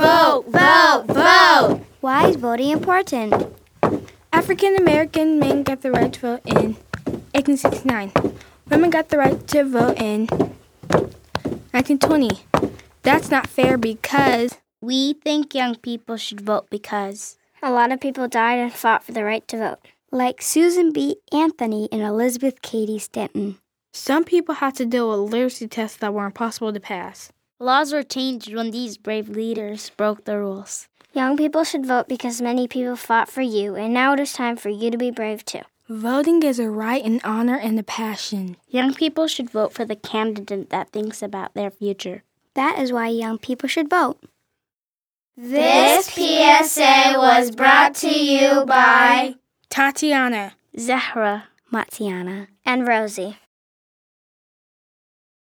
Vote, vote, vote! Why is voting important? African American men got the right to vote in 1869. Women got the right to vote in 1920. That's not fair because we think young people should vote because a lot of people died and fought for the right to vote. Like Susan B. Anthony and Elizabeth Cady Stanton. Some people had to deal with literacy tests that were impossible to pass. Laws were changed when these brave leaders broke the rules. Young people should vote because many people fought for you, and now it is time for you to be brave too. Voting is a right, an honor, and a passion. Young people should vote for the candidate that thinks about their future. That is why young people should vote. This PSA was brought to you by Tatiana, Zahra, Matiana, and Rosie.